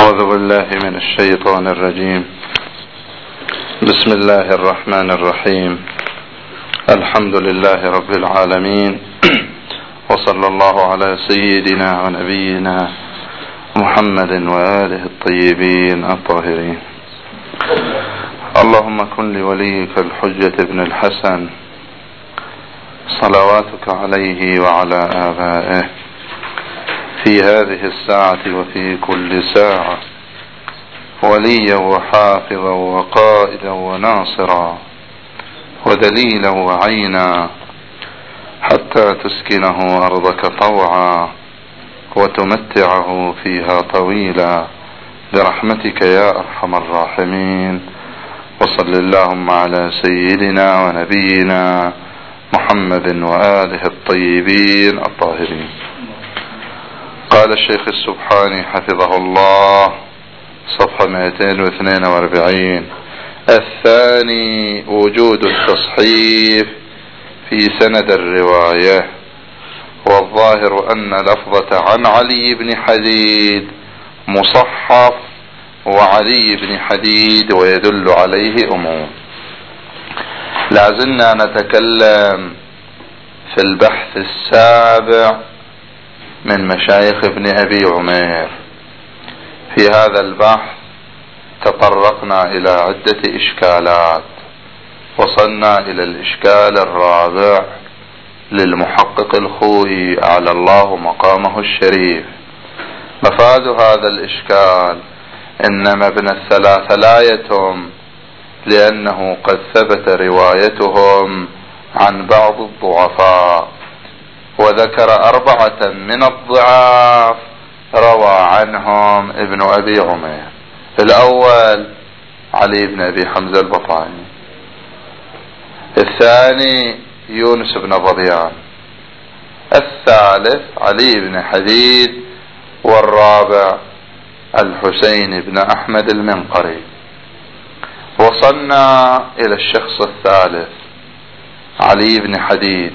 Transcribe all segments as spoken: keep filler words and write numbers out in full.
أعوذ بالله من الشيطان الرجيم. بسم الله الرحمن الرحيم. الحمد لله رب العالمين، وصلى الله على سيدنا ونبينا محمد وآله الطيبين الطاهرين. اللهم كن لوليك الحجة ابن الحسن صلواتك عليه وعلى آبائه في هذه الساعة وفي كل ساعة وليا وحافظا وقائدا وناصرا ودليلا وعينا، حتى تسكنه أرضك طوعا وتمتعه فيها طويلا برحمتك يا أرحم الراحمين. وصل اللهم على سيدنا ونبينا محمد وآله الطيبين الطاهرين. قال الشيخ السبحاني حفظه الله، صفحة مئتين واثنين واربعين: الثاني وجود التصحيف في سند الرواية، والظاهر أن لفظة عن علي بن حديد مصحف وعلي بن حديد ويدل عليه أمور. لازلنا نتكلم في البحث السابع من مشايخ ابن أبي عمير. في هذا البحث تطرقنا إلى عدة إشكالات، وصلنا إلى الإشكال الرابع للمحقق الخوئي أعلى الله مقامه الشريف. مفاد هذا الإشكال: إنما ابن الثلاثة لا يتم، لأنه قد ثبت روايتهم عن بعض الضعفاء، وذكر أربعة من الضعاف روى عنهم ابن أبي عمير. الأول علي بن أبي حمزة البطاني، الثاني يونس بن ظبيان، الثالث علي بن حديد، والرابع الحسين بن أحمد المنقري. وصلنا إلى الشخص الثالث علي بن حديد،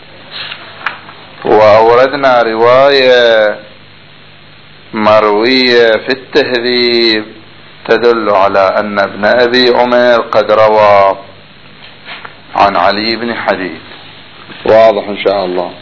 وأوردنا رواية مروية في التهذيب تدل على أن ابن أبي عمير قد روى عن علي بن حديد. واضح إن شاء الله.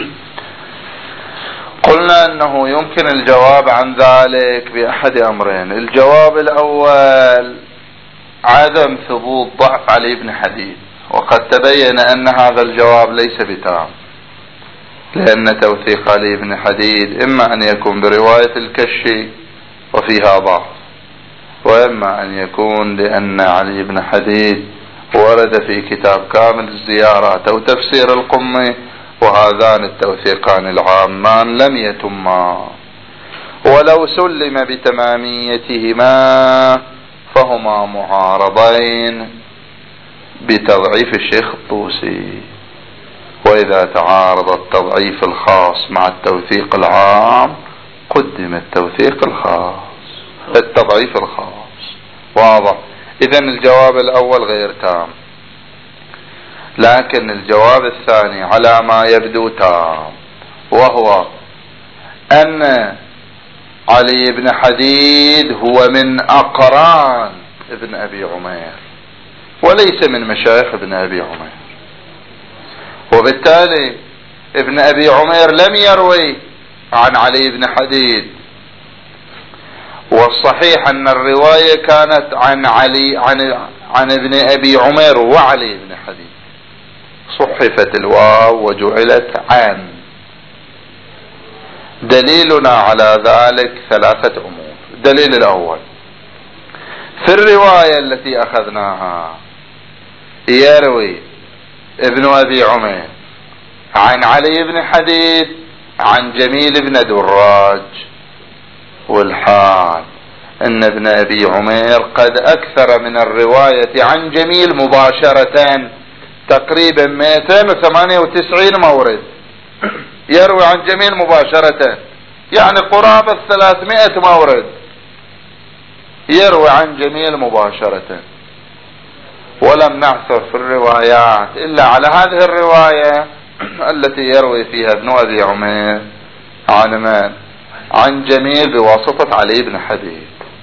قلنا أنه يمكن الجواب عن ذلك بأحد أمرين: الجواب الأول عدم ثبوت ضعف علي بن حديد، وقد تبين أن هذا الجواب ليس بتام، لأن توثيق علي بن حديد إما أن يكون برواية الكشي وفيها ضعف، وإما أن يكون لأن علي بن حديد ورد في كتاب كامل الزيارات أو تفسير القمي، وهذان التوثيقان العامان لم يتما، ولو سلم بتماميتهما فهما معارضين بتضعيف الشيخ الطوسي. وإذا تعارض التضعيف الخاص مع التوثيق العام قدم التوثيق الخاص التضعيف الخاص. واضح؟ إذن الجواب الأول غير تام، لكن الجواب الثاني على ما يبدو تام، وهو أن علي بن حديد هو من أقران ابن أبي عمير وليس من مشايخ ابن أبي عمير، وبالتالي ابن أبي عمير لم يروي عن علي بن حديد، والصحيح أن الرواية كانت عن علي عن, عن ابن أبي عمير وعلي بن حديد، صحفت الواو وجعلت عن. دليلنا على ذلك ثلاثة أمور. الدليل الأول: في الرواية التي أخذناها يروي ابن أبي عمير عن علي بن حديد عن جميل بن دراج، والحال أن ابن أبي عمير قد أكثر من الرواية عن جميل مباشرة، تقريبا مئتين وثمانية وتسعين مورد يروي عن جميل مباشرة، يعني قرابة ثلاثمائة مورد يروي عن جميل مباشرة. ولم نعثر في الروايات إلا على هذه الرواية التي يروي فيها ابن أبي عمير عن من؟ عن جميل بواسطة علي بن حديد.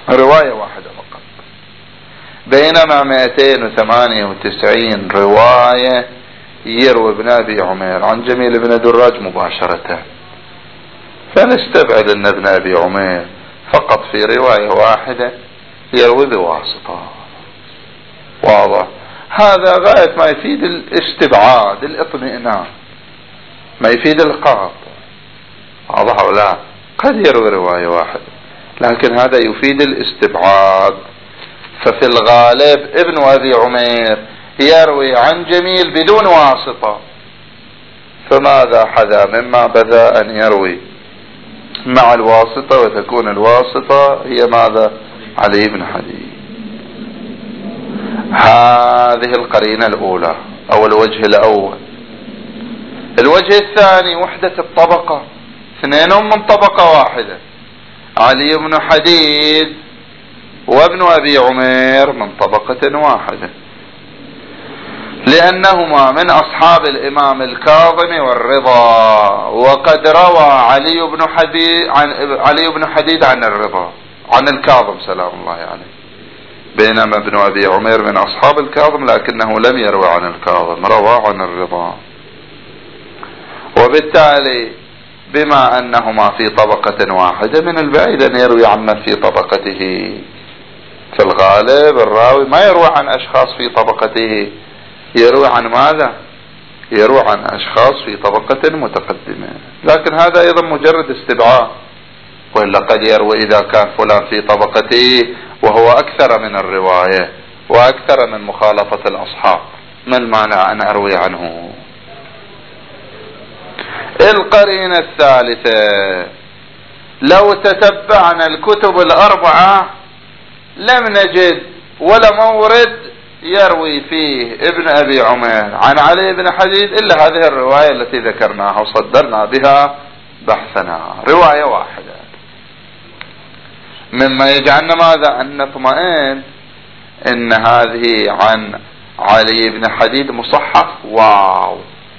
رواية واحدة فقط، بينما مئتين وثمانية وتسعين رواية يروي ابن أبي عمير عن جميل بن دراج مباشرة. فنستبعد أن ابن أبي عمير فقط في رواية واحدة يروي بواسطة. واضح؟ هذا غاية ما يفيد الاستبعاد، الاطمئنان، ما يفيد القاطع. واضح أو لا؟ قد يروي رواية واحدة، لكن هذا يفيد الاستبعاد. ففي الغالب ابن أبي عمير يروي عن جميل بدون واسطة، فماذا حذا مما بدا أن يروي مع الواسطة، وتكون الواسطة هي ماذا؟ علي بن حديد. هذه القرينة الأولى أو الوجه الأول. الوجه الثاني وحدة الطبقة، اثنينهم من طبقة واحدة، علي بن حديد وابن أبي عمير من طبقة واحدة، لأنهما من أصحاب الإمام الكاظم والرضا، وقد روى علي بن حديد عن علي بن حديد عن الرضا عن الكاظم سلام الله عليه يعني. بينما ابن أبي عمير من أصحاب الكاظم لكنه لم يروي عن الكاظم، روى عن الرضا. وبالتالي بما أنهما في طبقة واحدة من البعيد أن يروي عمن في طبقته. في الغالب الراوي ما يروي عن أشخاص في طبقته، يروي عن ماذا؟ يروي عن أشخاص في طبقة متقدمة. لكن هذا أيضا مجرد استبعاد، وإلا قد يروي إذا كان فلان في طبقته وهو أكثر من الرواية وأكثر من مخالفة الأصحاب، ما المانع أن أروي عنه؟ القرينة الثالثة، لو تتبعنا الكتب الأربعة لم نجد ولا مورد يروي فيه ابن أبي عمير عن علي بن حديد إلا هذه الرواية التي ذكرناها وصدرنا بها بحثنا، رواية واحدة، مما يجعلنا ماذا؟ أن نطمئن إن هذه عن علي بن حديد مصحف. واو،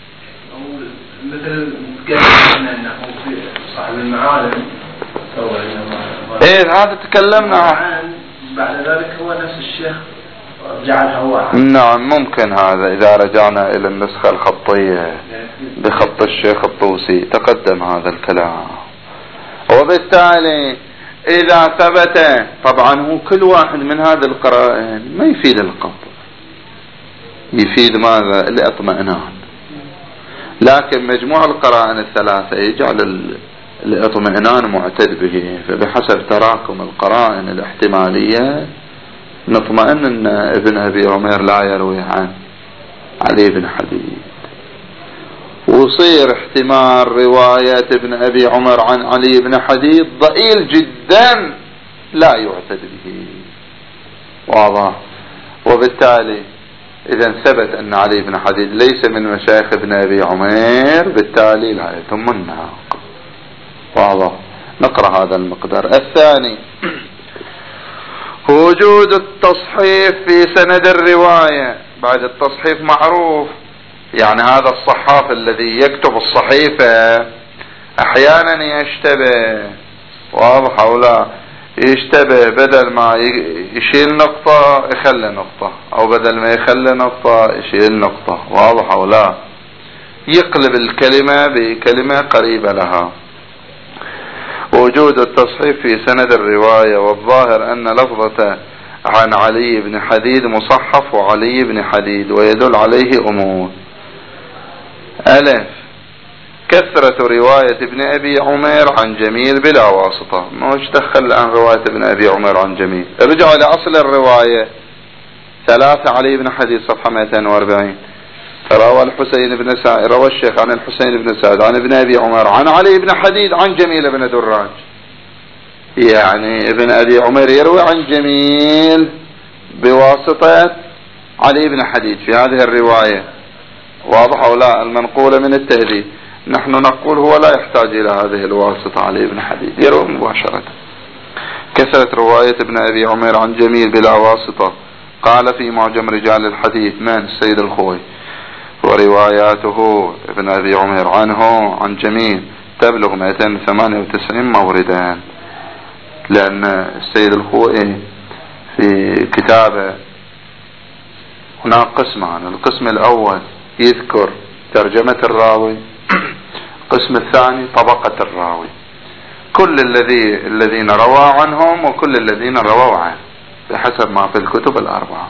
مثل تكلمنا أنه في صاحب المعالم، إيه هذا تكلمنا. بعد ذلك هو نفس الشيخ جعلها واحد. نعم ممكن هذا إذا رجعنا إلى النسخة الخطية بخط الشيخ الطوسي تقدم هذا الكلام. وبالتالي إذا ثبت، طبعا هو كل واحد من هذه القرائن ما يفيد القطع، يفيد ماذا؟ الاطمئنان. لكن مجموع القرائن الثلاثة يجعل الاطمئنان معتد به. فبحسب تراكم القرائن الاحتمالية نطمئن أن ابن أبي عمير لا يروي عن علي بن حديد، ويصير احتمال رواية ابن أبي عمر عن علي بن حديد ضئيل جدا لا يعتد به. واضح؟ وبالتالي إذا ثبت أن علي بن حديد ليس من مشايخ ابن أبي عمير، بالتالي لا يتم الناق. واضح؟ نقرأ هذا المقدار. الثاني وجود التصحيف في سند الرواية. بعد التصحيف معروف، يعني هذا الصحاف الذي يكتب الصحيفة أحيانا يشتبه. واضح أو لا؟ يشتبه، بدل ما يشيل نقطة يخلي نقطة، أو بدل ما يخلي نقطة يشيل نقطة. واضح أو لا؟ يقلب الكلمة بكلمة قريبة لها. وجود التصحيف في سند الرواية، والظاهر أن لفظة عن علي بن حديد مصحف وعلي بن حديد، ويدل عليه أمور. ألف، كثرة رواية ابن أبي عمير عن جميل بلا واسطة. مش دخل عن رواية ابن أبي عمير عن جميل. ارجعوا لأصل الرواية ثلاثة علي بن حديد صفحة مئتين وأربعين. روى الحسين بن سعد، روى الشيخ عن الحسين بن سعد عن ابن أبي عمر عن علي بن حديد عن جميل بن دراج. يعني ابن أبي عمر يروي عن جميل بواسطة علي بن حديد في هذه الرواية. واضح أو لا؟ المنقولة من التهذيب. نحن نقول هو لا يحتاج إلى هذه الواسطة، علي بن حديد يروي مباشرة. كثرت رواية ابن أبي عمر عن جميل بلا واسطة. قال في معجم رجال الحديث من السيد الخوي: ورواياته ابن أبي عمر عنه عن جميل تبلغ مئتين وثمانية وتسعين موردا. لأن السيد الخوئي في كتابه هناك قسمان. القسم الأول يذكر ترجمة الراوي، القسم الثاني طبقة الراوي، كل الذي الذين روى عنهم وكل الذين رووا عنه بحسب ما في الكتب الأربعة.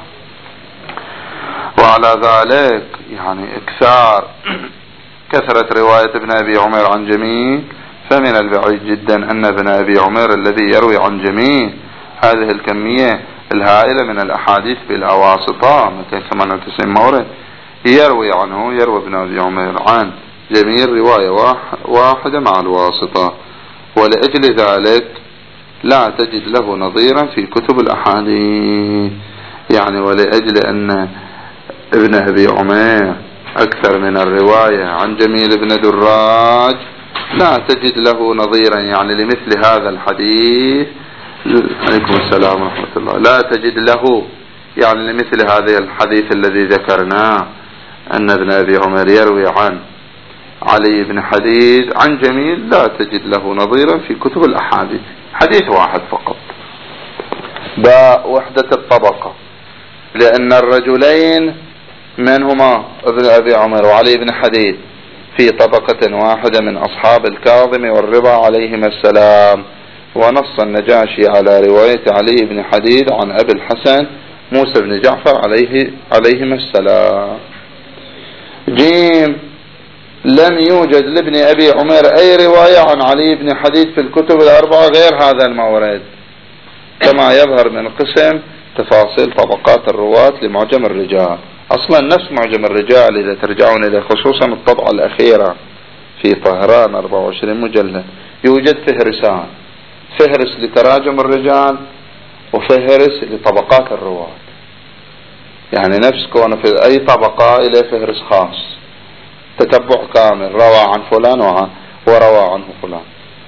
وعلى ذلك يعني إكثار كثرة رواية ابن أبي عمر عن جميع، فمن البعيد جدا أن ابن أبي عمر الذي يروي عن جميع هذه الكمية الهائلة من الأحاديث بالأواسطة مئتين وثمانية وتسعين مورد يروي عنه، يروي ابن أبي عمر عن جميع رواية واحدة مع الواسطة، ولأجل ذلك لا تجد له نظيرا في كتب الأحاديث. يعني ولأجل أن ابن أبي عمر أكثر من الرواية عن جميل بن دراج لا تجد له نظيرا يعني لمثل هذا الحديث. عليكم السلام ورحمة الله. لا تجد له يعني لمثل هذا الحديث الذي ذكرناه أن ابن أبي عمر يروي عن علي بن حديد عن جميل، لا تجد له نظيرا في كتب الأحاديث، حديث واحد فقط. باء وحدة الطبقة، لأن الرجلين منهما ابن أبي عمر وعلي بن حديد في طبقة واحدة من أصحاب الكاظم والرضا عليهما السلام. ونص النجاشي على رواية علي بن حديد عن أبي الحسن موسى بن جعفر عليه عليهما السلام. جيم لم يوجد لابن أبي عمر أي رواية عن علي بن حديد في الكتب الأربعة غير هذا المورد، كما يظهر من قسم تفاصيل طبقات الرواة لمعجم الرجال. أصلا نفس معجم الرجال إذا ترجعون إلى خصوصا الطبعة الأخيرة في طهران أربعة وعشرين مجلد يوجد فهرسان، فهرس لتراجم الرجال وفهرس لطبقات الرواة، يعني نفس كون في أي طبقة إلى فهرس خاص، تتبع كامل روى عن فلان وعن وروى عنه فلان.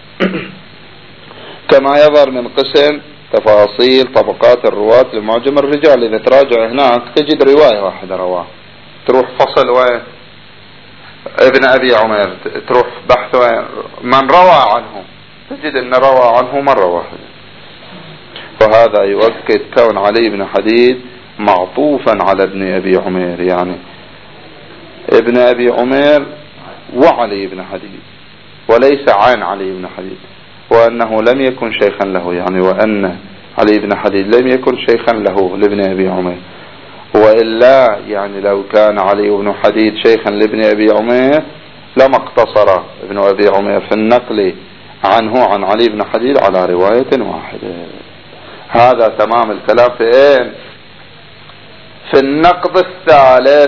كما يظهر من قسم تفاصيل طبقات الرواة لمعجم الرجال، إذا تراجع هناك تجد رواية واحدة رواه، تروح فصل وين ابن أبي عمر، تروح بحث وين من روى عنه، تجد أن روى عنه مرة واحدة. فهذا يؤكد كون علي بن حديد معطوفا على ابن أبي عمر، يعني ابن أبي عمر وعلي بن حديد وليس عن علي بن حديد، وأنه لم يكن شيخا له، يعني وأن علي بن حديد لم يكن شيخا له لابن أبي عمر، وإلا يعني لو كان علي بن حديد شيخا لابن أبي عمر لما اقتصر ابن أبي عمر في النقل عنه عن علي بن حديد على رواية واحدة. هذا تمام الكلام في ايه؟ في النقض الثالث.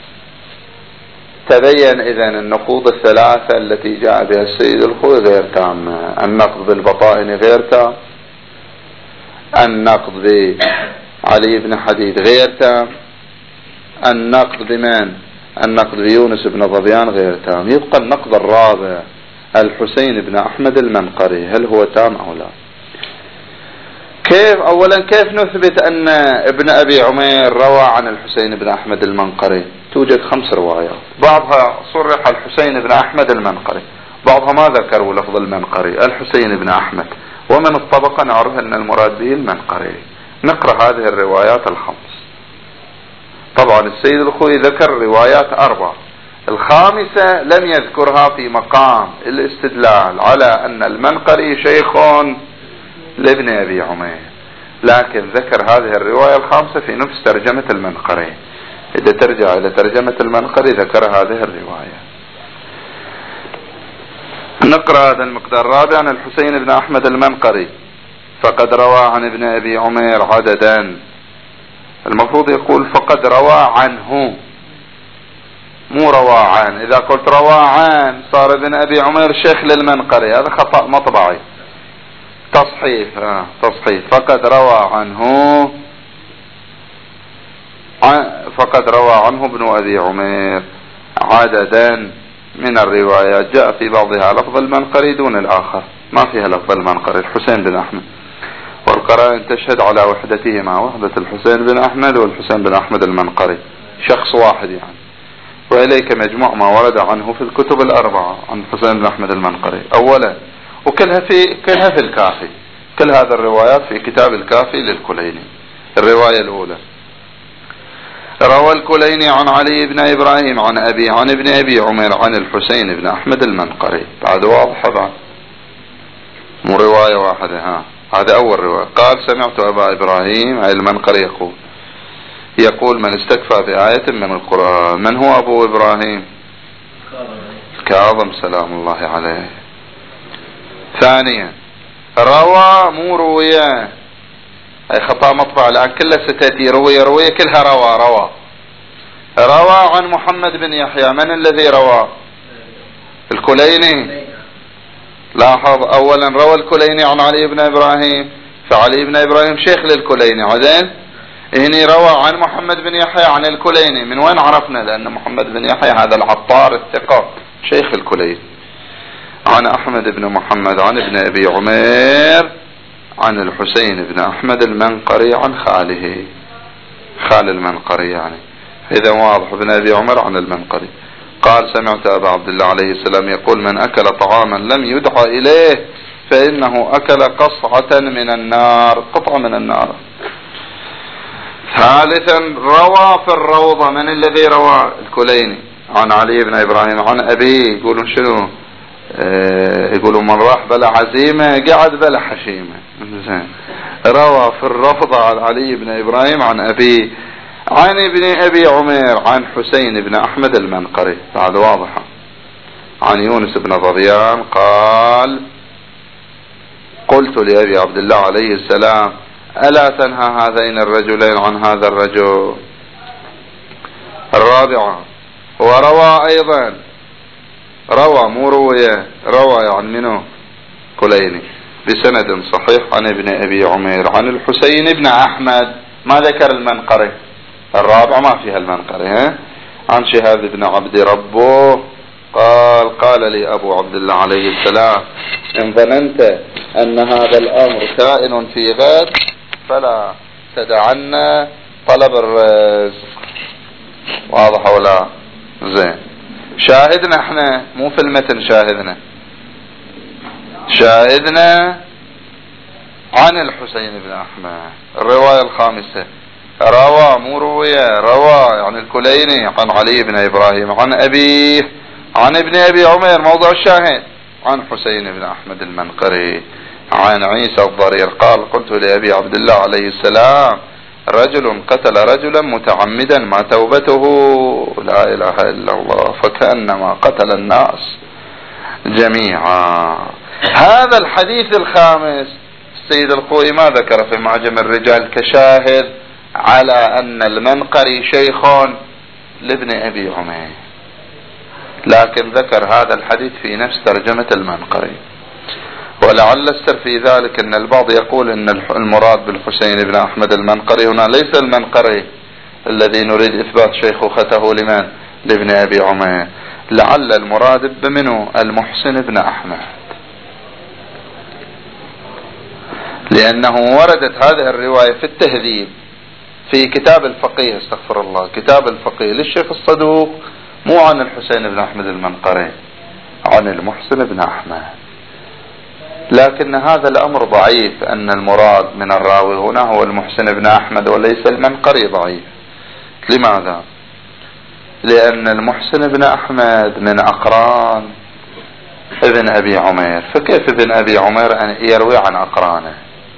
تبين إذن النقوض الثلاثة التي جاء بها السيد الخوئي غير تامة. النقض بالبطائن غير تام، النقض بعلي بن حديد غير تام، النقض بمن؟ النقض بيونس بن ظبيان غير تام. يبقى النقض الرابع الحسين بن أحمد المنقري، هل هو تام أو لا؟ كيف أولا كيف نثبت أن ابن أبي عمر روى عن الحسين بن أحمد المنقري؟ توجد خمس روايات، بعضها صرح الحسين بن أحمد المنقري، بعضها ما ذكروا لفظ المنقري، الحسين بن أحمد، ومن الطبقة نعرف أن المراد به المنقري. نقرأ هذه الروايات الخمس. طبعا السيد الخوئي ذكر روايات أربع، الخامسة لم يذكرها في مقام الاستدلال على أن المنقري شيخ لابن أبي عمر، لكن ذكر هذه الرواية الخامسة في نفس ترجمة المنقري. إذا ترجع إلى ترجمة المنقري ذكر هذه الرواية. نقرأ هذا المقدار الرابع عن الحسين بن أحمد المنقري. فقد روى عن ابن أبي عمر عددا، المفروض يقول فقد روى عنه، مو روى عن. إذا قلت روى عن صار ابن أبي عمر شيخ للمنقري، هذا خطأ مطبعي. تصحيح آه تصحيح فقد روى عنه فقد روى عنه ابن أبي عمر عددا من الروايات، جاء في بعضها لفظ المنقري دون الآخر، ما فيها لفظ المنقري الحسين بن أحمد، والقرائن تشهد على وحدتهما، وحدة الحسين بن أحمد والحسين بن أحمد المنقري، شخص واحد يعني. وإليك مجموع ما ورد عنه في الكتب الأربعة عن الحسين بن أحمد المنقري أولا، وكلها في كلها في الكافي، كل هذه الروايات في كتاب الكافي للكليني. الرواية الأولى: روى الكليني عن علي بن إبراهيم عن أبي عن ابن أبي عمير عن الحسين بن أحمد المنقري. بعد واضحة بعد، مو رواية واحدة. ها هذا أول رواية. قال: سمعت أبا إبراهيم المنقري يقول يقول من استكفى بآية من القرآن. من هو أبو إبراهيم؟ كاظم سلام الله عليه. ثانيا: روى مو روية، أي خطأ مطبع الآن كلها ستأتي روية روية كلها روى روى روى عن محمد بن يحيى. من الذي روى؟ الكليني. لاحظ أولا روى الكليني عن علي بن إبراهيم، فعلي بن إبراهيم شيخ للكليني. عدين هني روى عن محمد بن يحيى عن الكليني. من وين عرفنا؟ لأن محمد بن يحيى هذا العطار الثقة شيخ الكليني. عن أحمد بن محمد عن ابن أبي عمير عن الحسين بن أحمد المنقري عن خاله، خال المنقري يعني، إذا واضح ابن أبي عمر عن المنقري. قال: سمعت أبا عبد الله عليه السلام يقول: من أكل طعاما لم يدعى إليه فإنه أكل قصعة من النار، قطعة من النار. ثالثا: روى في الروضة. من الذي روى؟ الكليني عن علي بن إبراهيم عن أبيه. يقولون شنو؟ اه يقولوا من راح بلا عزيمة قعد بلا حشيمة. روى في الروضة عن علي بن إبراهيم عن أبيه عن ابن أبي عمير عن حسين بن أحمد المنقري. بعد واضحة. عن يونس بن ظبيان قال: قلت لأبي عبد الله عليه السلام: ألا تنهى هذين الرجلين عن هذا الرجل؟ الرابعة: وروى أيضا، روى مو روية، روى عن منه؟ كليني، بسند صحيح عن ابن أبي عمير عن الحسين بن أحمد. ما ذكر المنقري. الرابعة ما فيها المنقري. ها؟ عن شهاب بن عبد ربه قال: قال لي أبو عبد الله عليه السلام: إن ظننت أن هذا الأمر كائن في غد فلا تدعنا طلب الرزق. واضح ولا؟ زين. شاهدنا احنا مو في المتن، شاهدنا شاهدنا عن الحسين بن أحمد. الرواية الخامسة: روى مو روية، روى عن الكليني عن علي بن إبراهيم عن أبيه عن ابن أبي عمير موضع الشاهد عن حسين بن أحمد المنقري عن عيسى الضرير قال: قلت لأبي عبد الله عليه السلام: رجل قتل رجلا متعمدا ما توبته؟ لا إله إلا الله، فكأنما قتل الناس جميعا. هذا الحديث الخامس السيد الخوئي ما ذكر في معجم الرجال كشاهد على أن المنقري شيخ لابن أبي عمير، لكن ذكر هذا الحديث في نفس ترجمة المنقري. ولعل السر في ذلك أن البعض يقول أن المراد بالحسين بن أحمد المنقري هنا ليس المنقري الذي نريد إثبات شيخوخته لمن؟ لابن أبي عمير. لعل المراد بمنه؟ المحسن بن أحمد، لأنه وردت هذه الرواية في التهذيب في كتاب الفقيه، استغفر الله، كتاب الفقيه للشيخ الصدوق، مو عن الحسين بن أحمد المنقري، عن المحسن بن أحمد. لكن هذا الأمر ضعيف، أن المراد من الراوي هنا هو المحسن بن أحمد وليس المنقري، ضعيف. لماذا؟ لأن المحسن بن أحمد من أقران ابن أبي عمير، فكيف ابن أبي عمير أن يروي عن أقرانه؟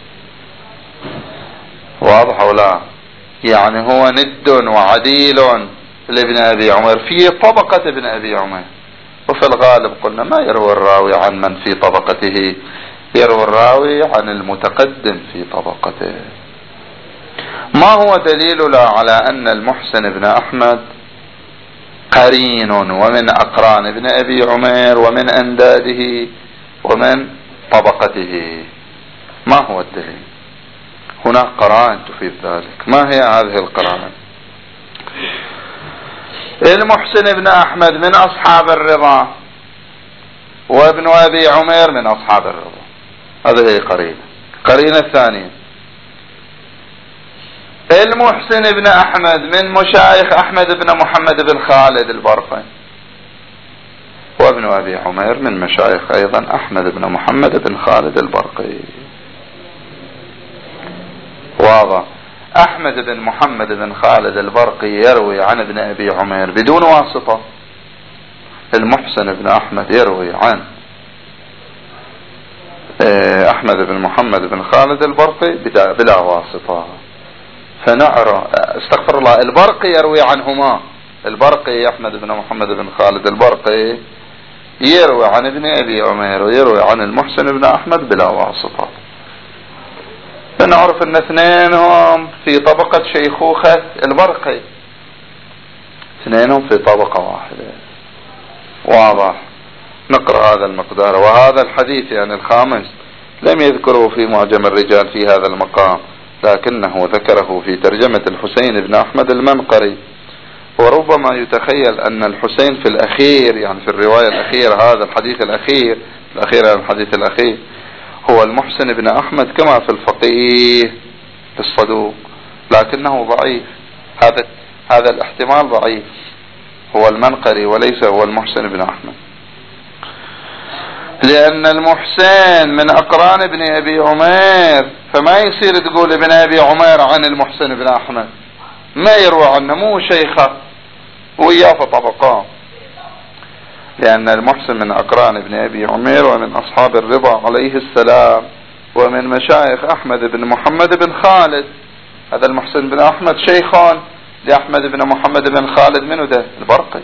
واضح ولا؟ يعني هو ند وعديل لابن أبي عمير في طبقة ابن أبي عمير، وفي الغالب قلنا ما يروي الراوي عن من في طبقته، يروي الراوي عن المتقدم في طبقته. ما هو دليل على أن المحسن بن أحمد قرين ومن أقران ابن أبي عمير ومن أنداده ومن طبقته؟ ما هو الدليل؟ هناك قرائن تفيد ذلك. ما هي هذه القرائن؟ المحسن بن أحمد من أصحاب الرضا، وابن أبي عمير من أصحاب الرضا، هذه هي قرينة. قرينة الثانية: المحسن بن أحمد من مشايخ أحمد بن محمد بن خالد البرقي، وابن أبي عمير من مشايخ أيضا أحمد بن محمد بن خالد البرقي. واضح. أحمد بن محمد بن خالد البرقي يروي عن ابن أبي عمير بدون واسطة. المحسن بن أحمد يروي عن أحمد بن محمد بن خالد البرقي بلا واسطة. فنعرى استغفر الله، البرقي يروي عنهما، البرقي أحمد بن محمد بن خالد البرقي يروي عن ابن أبي عمير ويروي عن المحسن بن أحمد بلا واسطة. فنعرف أن اثنينهم في طبقة شيخوخة البرقي، اثنينهم في طبقة واحدة. واضح. نقرأ هذا المقدار. وهذا الحديث يعني الخامس لم يذكره في معجم الرجال في هذا المقام، لكنه ذكره في ترجمة الحسين بن أحمد المنقري. وربما يتخيل أن الحسين في الأخير، يعني في الرواية الأخيرة، هذا الحديث الأخير الأخير عن الحديث الأخير هو المحسن بن أحمد كما في الفقيه الصدوق، لكنه ضعيف. هذا هذا الاحتمال ضعيف، هو المنقري وليس هو المحسن بن أحمد، لأن المحسن من أقران ابن أبي عمير، فما يصير تقول ابن أبي عمير عن المحسن بن أحمد، ما يروى عنه، مو شيخه وياه في طبقان، لأن المحسن من أقران ابن أبي عمير ومن أصحاب الرضا عليه السلام ومن مشايخ أحمد بن محمد بن خالد. هذا المحسن بن أحمد شيخان لأحمد بن محمد بن خالد، منه ده البرقي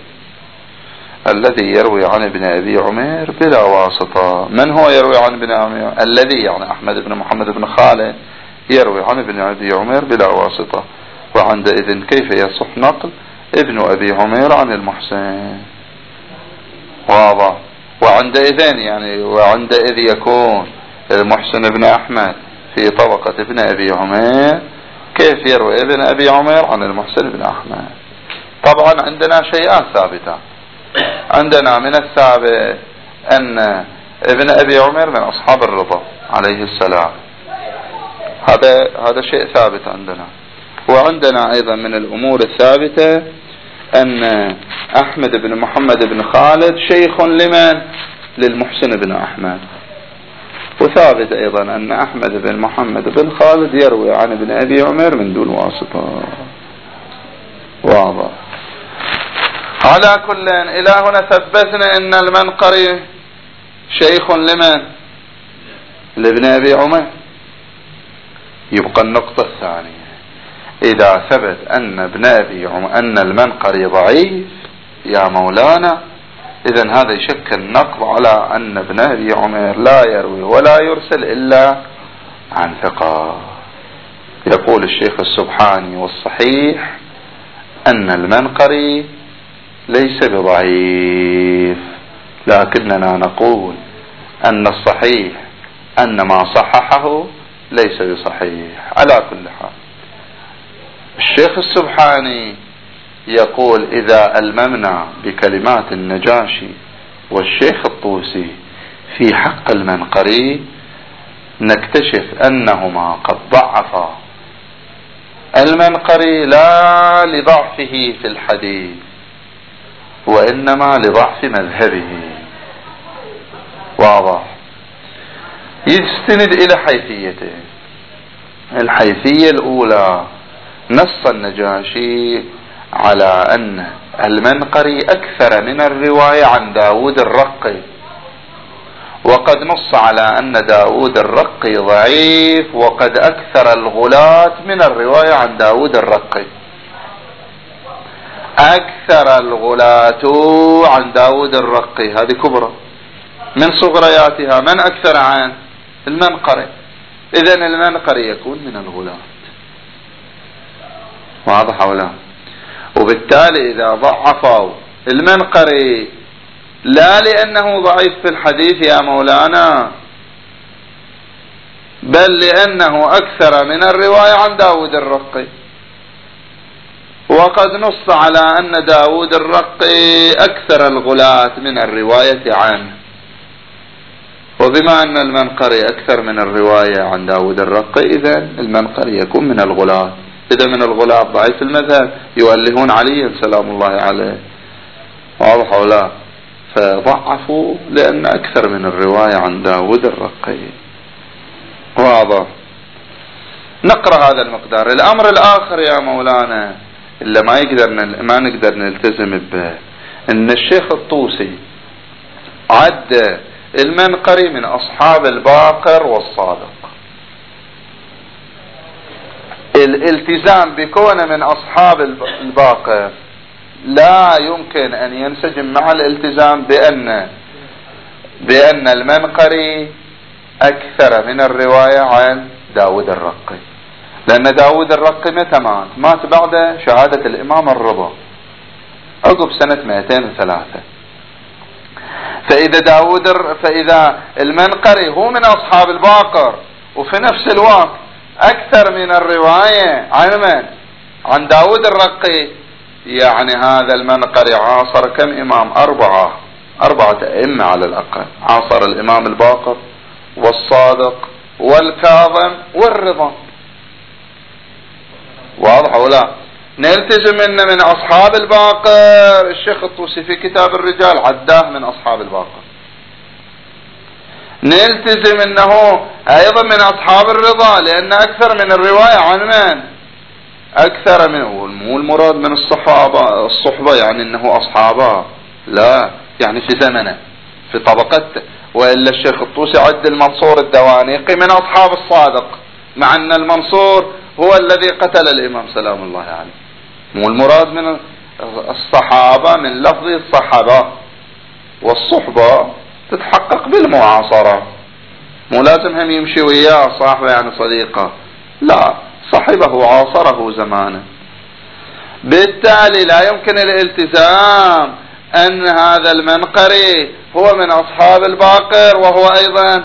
الذي يروي عن ابن أبي عمير بلا واسطة. من هو يروي عن ابن عمير؟ الذي يعني أحمد بن محمد بن خالد يروي عن ابن أبي عمير بلا واسطة. وعندئذ كيف يصح نقل ابن أبي عمير عن المحسن؟ واضح. وعندئذ يعني وعندئذ يكون المحسن بن أحمد في طبقة ابن أبي عمير، كيف يروي ابن أبي عمير عن المحسن بن أحمد؟ طبعا عندنا شيئان ثابتان. عندنا من الثابت أن ابن أبي عمير من أصحاب الرضا عليه السلام، هذا هذا شيء ثابت عندنا. وعندنا أيضا من الأمور الثابتة أن أحمد بن محمد بن خالد شيخ لمن؟ للمحسن بن أحمد. وثابت أيضا أن أحمد بن محمد بن خالد يروي عن ابن أبي عمير من دون واسطة. واضح. على كل إلى هنا ثبتنا أن المنقري شيخ لمن؟ لابن أبي عمير. يبقى النقطة الثانية، إذا ثبت أن ابن أبي عمير أن المنقري ضعيف يا مولانا، إذن هذا يشكل نقض على أن ابن أبي عمير لا يروي ولا يرسل إلا عن ثقة. يقول الشيخ السبحاني والصحيح أن المنقري ليس بضعيف، لكننا نقول أن الصحيح أن ما صححه ليس بصحيح. على كل حال الشيخ السبحاني يقول إذا ألممنا بكلمات النجاشي والشيخ الطوسي في حق المنقري نكتشف أنهما قد ضعفا المنقري لا لضعفه في الحديث، وإنما لضعف مذهبه. واضح. يستند إلى حيثيته. الحيثية الأولى نص النجاشي على أن المنقري أكثر من الرواية عن داود الرقي، وقد نص على أن داود الرقي ضعيف، وقد أكثر الغلاة من الرواية عن داود الرقي. أكثر الغلاة عن داود الرقي، هذه كبرى من صغرياتها. من أكثر عن المنقري؟ إذن المنقري يكون من الغلاة. واضح ولا؟ وبالتالي إذا ضعفوا المنقري لا لأنه ضعيف في الحديث يا مولانا، بل لأنه أكثر من الرواية عن داود الرقي، وقد نص على أن داود الرقي أكثر الغلاة من الرواية عنه. وبما أن المنقري أكثر من الرواية عن داود الرقي، إذن المنقري يكون من الغلاة. إذا من الغلاة ضعيف المذهب يؤلهون علي سلام الله عليه. واضح ولا؟ فضعفوا لأن أكثر من الرواية عن داود الرقي. واضح. نقرأ هذا المقدار. الأمر الآخر يا مولانا إلا ما يقدر ما نقدر نلتزم به، إن الشيخ الطوسي عد المنقري من أصحاب الباقر والصادق. الالتزام بكونه من أصحاب الباقر لا يمكن أن ينسجم مع الالتزام بأن بأن المنقري أكثر من الرواية عن داود الرقي، لأن داود الرقي متى مات؟ مات بعد شهادة الإمام الرضا عقب سنة مئتين وثلاثة. فإذا داود فإذا المنقري هو من أصحاب الباقر وفي نفس الوقت أكثر من الرواية عن من؟ عن داود الرقي، يعني هذا المنقري عاصر كم إمام؟ أربعة أربعة أئمة على الأقل. عاصر الإمام الباقر والصادق والكاظم والرضا. واضح ولا؟ نلتزم إن من أصحاب الباقر الشيخ الطوسي في كتاب الرجال عداه من أصحاب الباقر. نلتزم إنه أيضا من أصحاب الرضا لأن أكثر من الرواية عن من؟ أكثر من، مو المراد من الصحابة الصحبة يعني إنه أصحابه، لا، يعني في زمنه في طبقته. وإلا الشيخ الطوسي عد المنصور الدوانيقي من أصحاب الصادق، مع أن المنصور هو الذي قتل الإمام سلام الله عليه يعني. مو المراد من الصحابة من لفظ الصحابة، والصحبة تتحقق بالمعاصرة، مو لازم هم يمشي وياه صاحبه يعني صديقه، لا، صاحبه عاصره زمانه. بالتالي لا يمكن الالتزام أن هذا المنقري هو من أصحاب الباقر وهو أيضا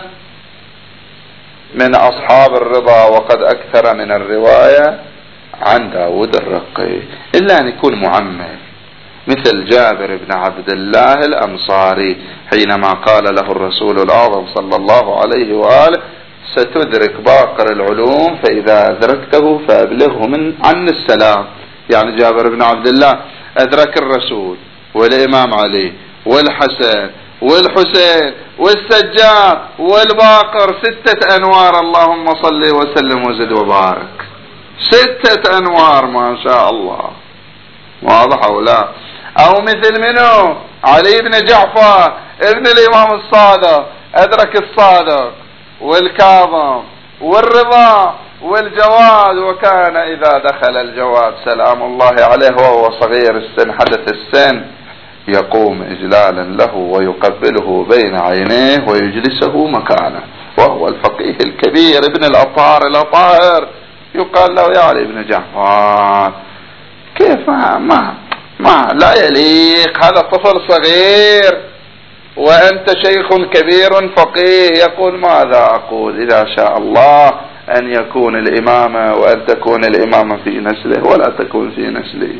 من أصحاب الرضا وقد أكثر من الرواية عن داود الرقي، إلا أن يكون معمم، مثل جابر بن عبد الله الأنصاري حينما قال له الرسول الأعظم صلى الله عليه وآله: ستدرك باقر العلوم فإذا أدركته فأبلغه من عن السلام. يعني جابر بن عبد الله أدرك الرسول والإمام علي والحسن والحسين والسجاد والباقر، ستة أنوار، اللهم صل وسلم وزد وبارك، ستة أنوار ما شاء الله. واضح أو لا؟ أو مثل منه علي بن جعفر ابن الإمام الصادق أدرك الصادق والكاظم والرضا والجواد، وكان إذا دخل الجواد سلام الله عليه وهو صغير السن حدث السن يقوم إجلالا له ويقبله بين عينيه ويجلسه مكانه، وهو الفقيه الكبير ابن الأطهار الأطاهر. يقال له: يا علي بن جعفر كيف ما, ما, ما لا يليق، هذا طفل صغير وأنت شيخ كبير فقيه. يقول: ماذا أقول؟ إذا شاء الله أن يكون الإمامة وأن تكون الإمامة في نسله ولا تكون في نسله.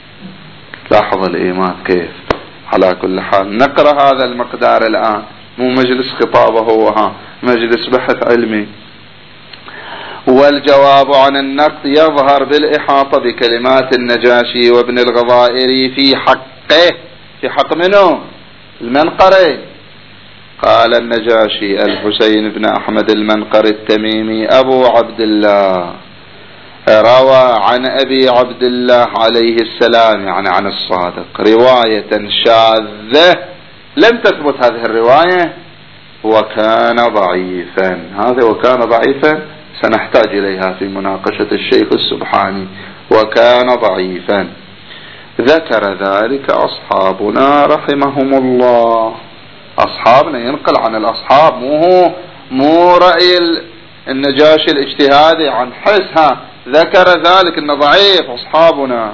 لاحظ الإيمان كيف. على كل حال نقرأ هذا المقدار الآن، مو مجلس خطابه هو، مجلس بحث علمي. والجواب عن النقد يظهر بالإحاطة بكلمات النجاشي وابن الغضائري في حقه. في حق منه؟ المنقري. قال النجاشي: الحسين بن أحمد المنقري التميمي أبو عبد الله روى عن أبي عبد الله عليه السلام، يعني عن الصادق، رواية شاذة لم تثبت هذه الرواية وكان ضعيفا. هذا وكان ضعيفا سنحتاج إليها في مناقشة الشيخ السبحاني. وكان ضعيفا. ذكر ذلك أصحابنا رحمهم الله. أصحابنا ينقل عن الأصحاب، مو هو مو رأي النجاشي الاجتهادي عن حسها، ذكر ذلك إنه ضعيف. أصحابنا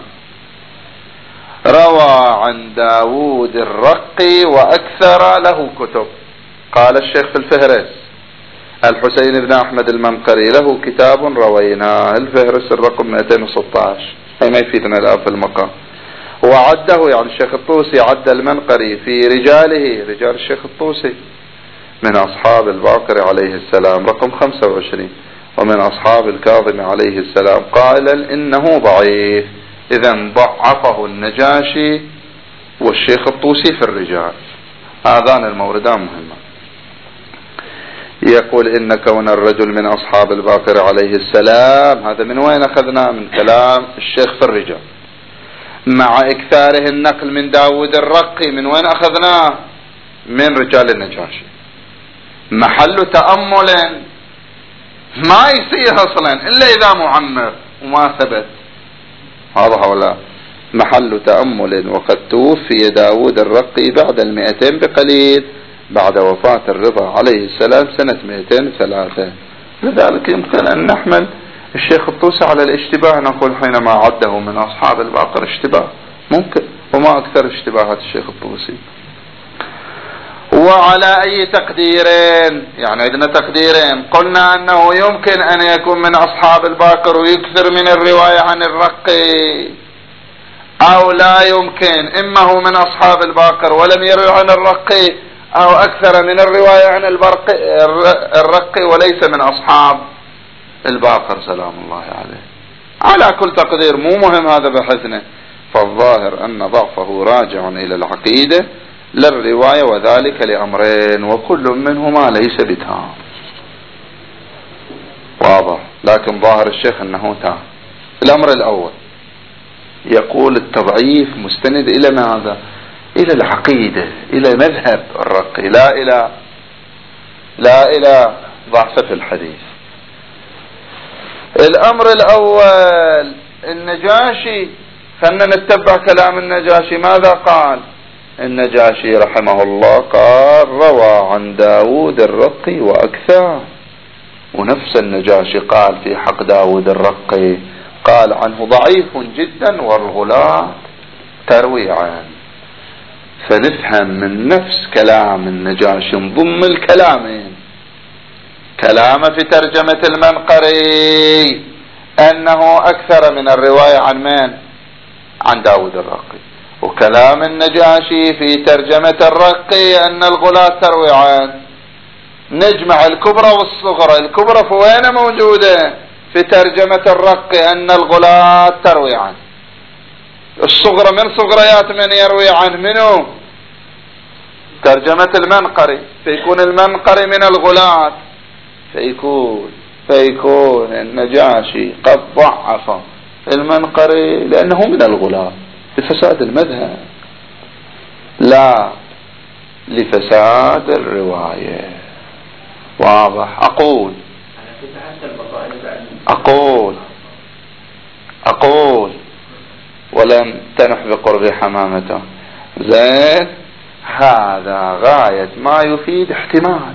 روى عن داود الرقي وأكثر له كتب. قال الشيخ في الفهرس: الحسين بن أحمد المنقري له كتاب رويناه، الفهرس الرقم مئتين وستة عشر، أي ما يفيدنا الآن في المقام. وعده يعني الشيخ الطوسي عد المنقري في رجاله، رجال الشيخ الطوسي، من أصحاب الباقر عليه السلام رقم خمسة وعشرين، ومن أصحاب الكاظم عليه السلام قائلا إنه ضعيف. إذن ضعفه النجاشي والشيخ الطوسي في الرجال. هذان الموردان مهمة. يقول إن كون الرجل من أصحاب الباقر عليه السلام، هذا من وين أخذناه؟ من كلام الشيخ في الرجال. مع إكثاره النقل من داود الرقي، من وين أخذناه؟ من رجال النجاشي. محل تأمل ما يصير أصلا إلا إذا معمر وما ثبت، واضح ولا؟ محل تأمل. وقد توفي داود الرقي بعد المئتين بقليل، بعد وفاة الرضا عليه السلام سنة مئتين وثلاثة. لذلك يمكن أن نحمل الشيخ الطوسي على الاشتباه، نقول حينما عده من أصحاب الباقر اشتباه ممكن، وما أكثر اشتباهات الشيخ الطوسي. وعلى أي تقديرين؟ يعني عندنا تقديرين. قلنا أنه يمكن أن يكون من أصحاب الباقر ويكثر من الرواية عن الرقي، أو لا يمكن، إما هو من أصحاب الباقر ولم يروي عن الرقي، أو أكثر من الرواية عن الرقي وليس من أصحاب الباقر سلام الله عليه. على كل تقدير مو مهم هذا بحثنا، فالظاهر أن ضعفه راجع إلى العقيدة للرواية، وذلك لأمرين وكل منهما ليس بتام، واضح. لكن ظاهر الشيخ أنه تام. الأمر الأول يقول التضعيف مستند إلى ماذا؟ إلى العقيدة، إلى مذهب الرقي، لا إلى لا إلى ضعف في الحديث. الأمر الأول النجاشي، خلنا نتبع كلام النجاشي. ماذا قال النجاشي رحمه الله؟ قال روى عن داود الرقي وأكثر. ونفس النجاشي قال في حق داود الرقي، قال عنه ضعيف جدا والغلاة تروي عنه. فنفهم من نفس كلام النجاشي ضمن الكلامين، كلام في ترجمة المنقري أنه أكثر من الرواية عن من؟ عن داود الرقي، وكلام النجاشي في ترجمة الرقي أن الغلاة تروي عنه. نجمع الكبرى والصغرى. الكبرى في وين موجودة؟ في ترجمة الرقي أن الغلاة تروي عنه. الصغرى من صغريات من يروي عنه؟ منه؟ ترجمة المنقري. فيكون المنقري من الغلاة، فيكون فيكون النجاشي قد ضعف المنقري لأنه من الغلاة لفساد المذهب، لا لفساد الرواية، واضح. أقول أقول أقول ولم تنح بقرب حمامته. زين، هذا غاية ما يفيد احتمال،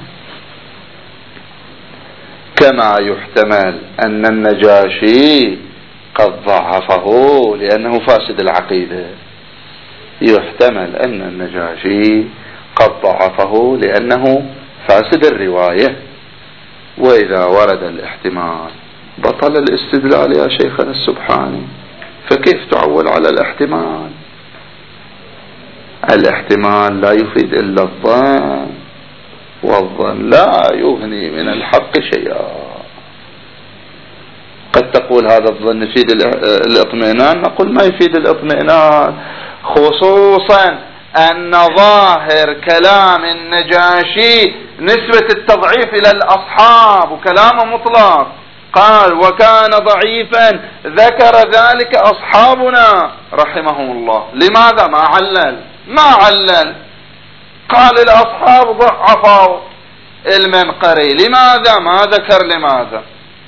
كما يحتمل أن النجاشي قد ضعفه لأنه فاسد العقيدة، يحتمل أن النجاشي قد ضعفه لأنه فاسد الرواية. وإذا ورد الاحتمال بطل الاستدلال يا شيخنا السبحاني، فكيف تعول على الاحتمال؟ الاحتمال لا يفيد إلا الظن، والظن لا يغني من الحق شيئا. قد تقول هذا الظن يفيد الاطمئنان، نقول ما يفيد الاطمئنان، خصوصا أن ظاهر كلام النجاشي نسبة التضعيف إلى الأصحاب، وكلامه مطلق. قال وكان ضعيفا ذكر ذلك أصحابنا رحمهم الله. لماذا ما علل؟ ما علل، قال الأصحاب ضعفوا المنقري. لماذا ما ذكر؟ لماذا؟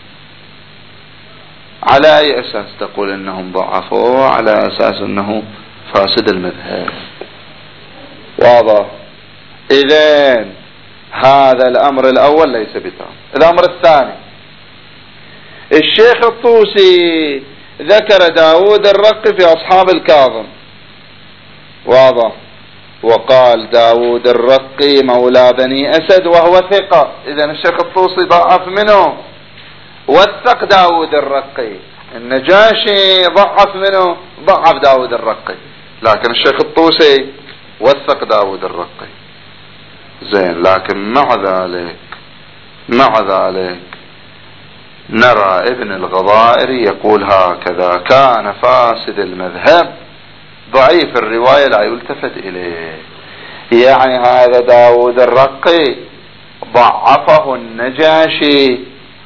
على أي أساس تقول إنهم ضعفوا؟ على أساس إنه فاسد المذهب، واضح. إذن هذا الأمر الأول ليس بتام. الأمر الثاني، الشيخ الطوسي ذكر داود الرقي في أصحاب الكاظم، واضح، وقال داود الرقي مولى بني أسد وهو ثقة. إذن الشيخ الطوسي ضعف منه، وثق داود الرقي. النجاشي ضعف منه، ضعف داود الرقي، لكن الشيخ الطوسي وثق داود الرقي. زين، لكن مع ذلك مع ذلك نرى ابن الغضائري يقول هكذا: كان فاسد المذهب ضعيف الرواية لا يلتفت إليه. يعني هذا داود الرقي ضعفه النجاشي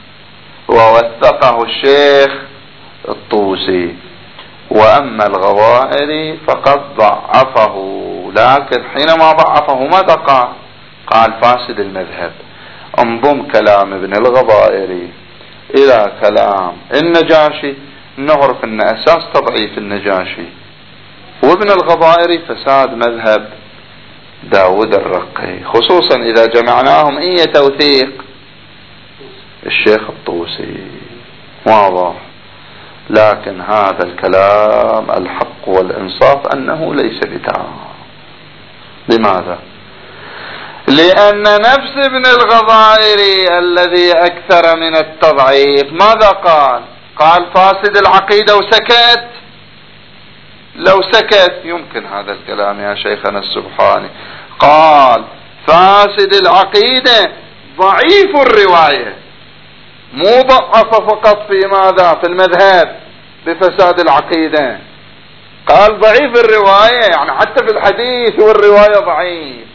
ووثقه الشيخ الطوسي، وأما الغوائري فقد ضعفه، لكن حينما ضعفه ماذا قال؟ قال فاسد المذهب. انضم كلام ابن الغضائري إلى كلام النجاشي نعرف أن أساس تضعيف النجاشي وابن الغضائري فساد مذهب داود الرقي، خصوصا إذا جمعناهم إيه توثيق الشيخ الطوسي. واضح. لكن هذا الكلام الحق والإنصاف أنه ليس بتام. لماذا؟ لأن نفس ابن الغضائري الذي أكثر من التضعيف ماذا قال؟ قال فاسد العقيدة وسكت. لو سكت يمكن هذا الكلام يا شيخنا السبحاني. قال فاسد العقيدة ضعيف الرواية، مو ضعف فقط في ماذا؟ في المذهب بفساد العقيدة، قال ضعيف الرواية، يعني حتى في الحديث والرواية ضعيف.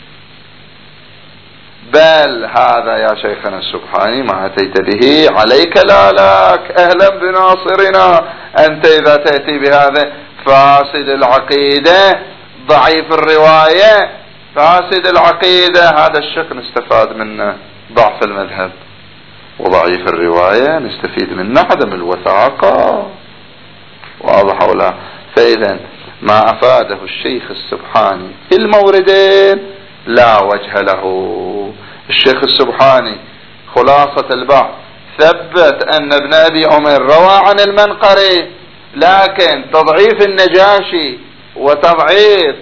بل هذا يا شيخنا السبحاني ما أتيت به عليك لا لك، أهلا بناصرنا. أنت إذا تأتي بهذا فاسد العقيدة ضعيف الرواية فاسد العقيدة، هذا الشق نستفاد منه ضعف المذهب، وضعيف الرواية نستفيد منه عدم الوثاقة. واضح ولا؟ فإذا ما أفاده الشيخ السبحاني في الموردين لا وجه له. الشيخ السبحاني خلاصة البحث ثبت أن ابن أبي عمر روى عن المنقري، لكن تضعيف النجاشي وتضعيف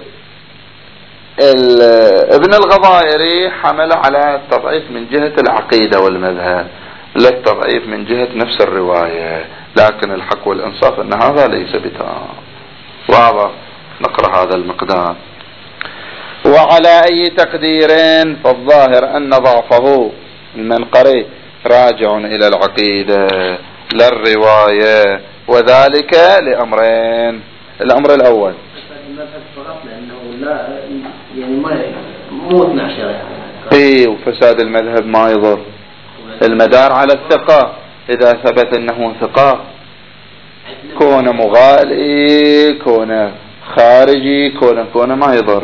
ابن الغضائري حمل على التضعيف من جهة العقيدة والمذهب، لا التضعيف من جهة نفس الرواية. لكن الحق والإنصاف أن هذا ليس بتام. واضح. نقرأ هذا المقدار. وعلى أي تقدير فالظاهر أن ضعفه المنقري راجع إلى العقيدة لا الرواية، وذلك لأمرين. الأمر الأول لأنه لا يعني ما مو اثنى عشر اي وفساد المذهب ما يضر. المدار على الثقة، إذا ثبت أنه ثقة كون مغالي كون خارجي كون كون ما يضر.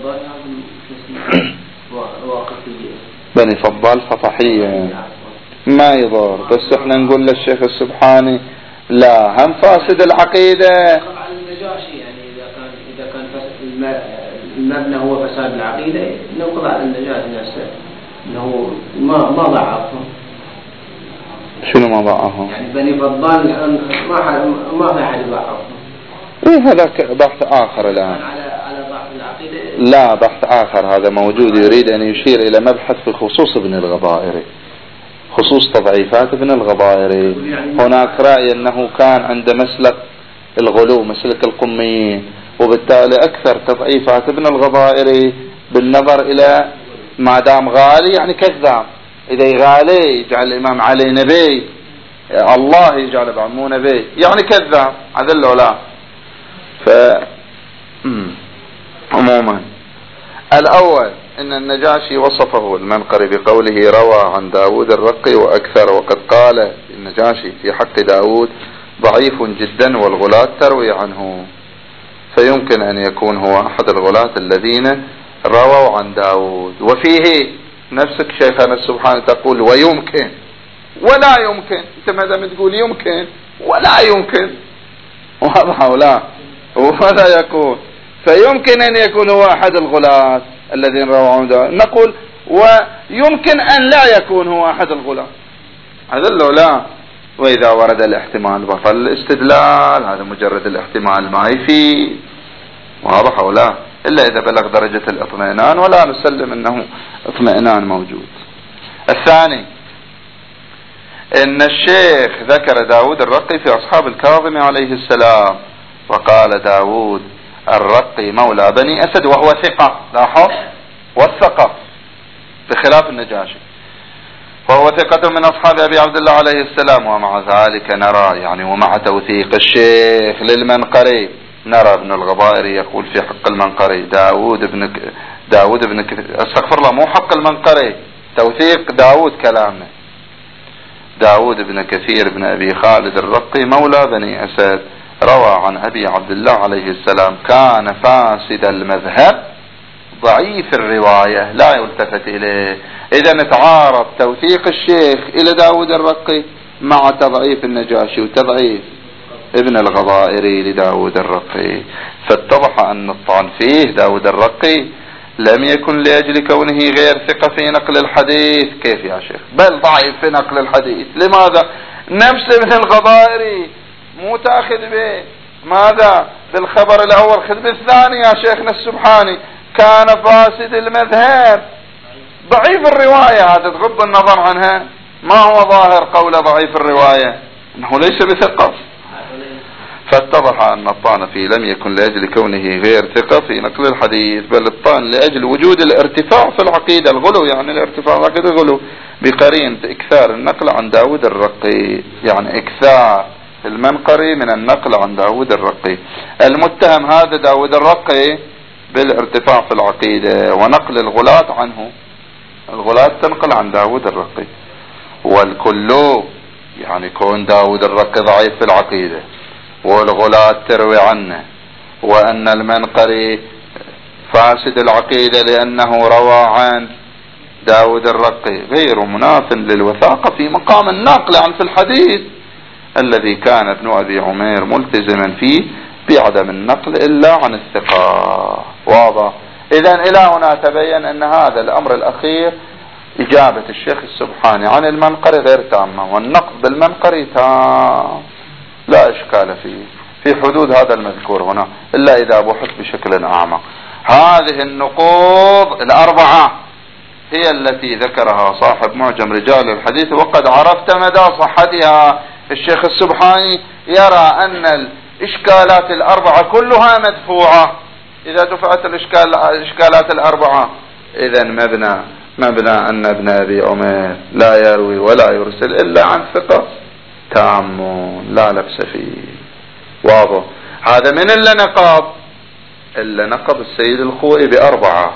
بني فضال فطحية ما يضر، بس احنا نقول للشيخ السبحاني لا هم فاسد العقيدة. يعني إذا كان إذا كان المبنى هو فساد العقيدة ننقض على النجاشي نفسه إنه ما ما ضعفهم. شنو ما ضعفهم؟ يعني بني فضال الآن ما حد ما في أحد ضعفهم. إيه هذا بحث آخر الآن. على على ضعف العقيدة. لا بحث آخر هذا موجود، يريد أن يشير إلى مبحث في خصوص ابن الغضائري، خصوص تضعيفات ابن الغضائري. هناك رأي أنه كان عند مسلك الغلو مسلك القميين، وبالتالي أكثر تضعيفات ابن الغضائري بالنظر إلى ما دام غالي يعني كذاب. إذا يغالي يجعل الإمام علي نبي، الله يجعل بعد مو نبي يعني كذاب. هذا لا. ف عموما الأول إن النجاشي وصفه المنقري بقوله روى عن داود الرقي وأكثر، وقد قال النجاشي في حق داود ضعيف جدا والغلاة تروي عنه، فيمكن أن يكون هو أحد الغلاة الذين رووا عن داود. وفيه نفسك شيخنا السبحانه تقول ويمكن ولا يمكن، انت ماذا تقول يمكن ولا يمكن، واضح ولا؟ وماذا يكون؟ فيمكن أن يكون هو أحد الغلاة الذين رووا عن داود، نقول ويمكن أن لا يكون هو أحد الغلاة، هذا لا. وإذا ورد الاحتمال بطل الاستدلال، هذا مجرد الاحتمال ما يفيد، واضح ولا؟ إلا إذا بلغ درجة الاطمئنان، ولا نسلم أنه اطمئنان موجود. الثاني إن الشيخ ذكر داود الرقي في أصحاب الكاظم عليه السلام، وقال داود الرقي مولى بني أسد وهو ثقة، لاحظ والثقة بخلاف النجاشي، وهو ثقة من أصحاب أبي عبد الله عليه السلام. ومع ذلك نرى يعني ومع توثيق الشيخ للمنقري نرى ابن الغضائري يقول في حق المنقري داود ابن داود ابن استغفر الله مو حق المنقري، توثيق داود كلامنا. داود بن كثير بن أبي خالد الرقي مولى بني أسد روى عن أبي عبد الله عليه السلام: كان فاسد المذهب ضعيف الرواية لا يلتفت إليه. إذا نتعارض توثيق الشيخ إلى داود الرقي مع تضعيف النجاشي وتضعيف ابن الغضائري لداود الرقي، فاتضح أن الطعن فيه داود الرقي لم يكن لأجل كونه غير ثقة في نقل الحديث. كيف يا شيخ؟ بل ضعيف في نقل الحديث. لماذا؟ نفس ابن الغضائري مو تأخذ به ماذا؟ بالخبر الأول، خذ بالثاني يا شيخنا السبحاني: كان فاسد المذهب ضعيف الرواية. هذا تغض النظر عنها. ما هو ظاهر قول ضعيف الرواية؟ انه ليس بثقة. فاتضح ان الطعن فيه لم يكن لاجل كونه غير ثقة في نقل الحديث، بل الطعن لاجل وجود الارتفاع في العقيدة، الغلو، يعني الارتفاع في العقيدة الغلو، بقرينة اكثار النقل عن داود الرقي، يعني اكثار المنقري من النقل عن داود الرقي. المتهم هذا داود الرقي بالارتفاع في العقيدة ونقل الغلاة عنه. الغلاة تنقل عن داود الرقي، والكل يعني كون داود الرقي ضعيف في العقيدة والغلاة تروي عنه، وأن المنقري فاسد العقيدة لأنه روى عن داود الرقي، غير مناف للوثاقة في مقام النقل عن في الحديث الذي كان ابن أبي عمير ملتزما فيه بعدم النقل إلا عن الثقة. واضح؟ إذن إلى هنا تبين أن هذا الأمر الأخير إجابة الشيخ السبحاني عن المنقري غير تامة، والنقد بالمنقري تام لا إشكال فيه في حدود هذا المذكور هنا، إلا إذا بحث بشكل أعمق. هذه النقوض الأربعة هي التي ذكرها صاحب معجم رجال الحديث، وقد عرفت مدى صحتها. الشيخ السبحاني يرى أن الإشكالات الأربعة كلها مدفوعة. إذا دفعت الإشكالات الأربعة إذن مبنى مبنى أن ابن أبي عمير لا يروي ولا يرسل إلا عن ثقة تام لا لبس فيه. واضح؟ هذا من اللي نقض إلا نقض السيد الخوئي بأربعة،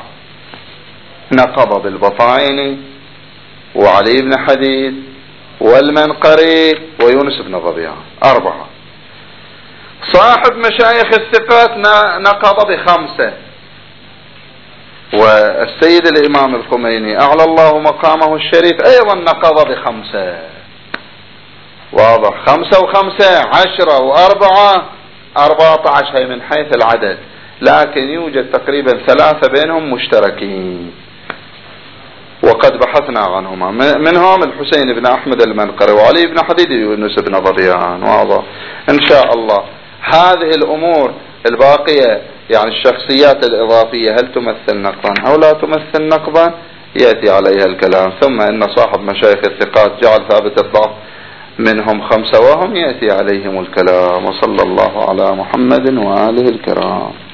نقض بالبطايني وعلي بن حديد والمنقري ويونس بن ظبيان، أربعة. صاحب مشايخ الثقات نقض بخمسة، والسيد الإمام الخميني أعلى الله مقامه الشريف أيضا نقض بخمسة. واضح؟ خمسة وخمسة عشرة وأربعة أربعة عشر هي من حيث العدد، لكن يوجد تقريبا ثلاثة بينهم مشتركين وقد بحثنا عنهما، منهم الحسين بن أحمد المنقري وعلي بن حديد ويونس بن ظبيان. واضح؟ إن شاء الله هذه الأمور الباقية يعني الشخصيات الإضافية هل تمثل نقضا أو لا تمثل نقضا يأتي عليها الكلام. ثم إن صاحب مشايخ الثقات جعل ثابت الضعف منهم خمسة وهم يأتي عليهم الكلام. وصلى الله على محمد وآله الكرام.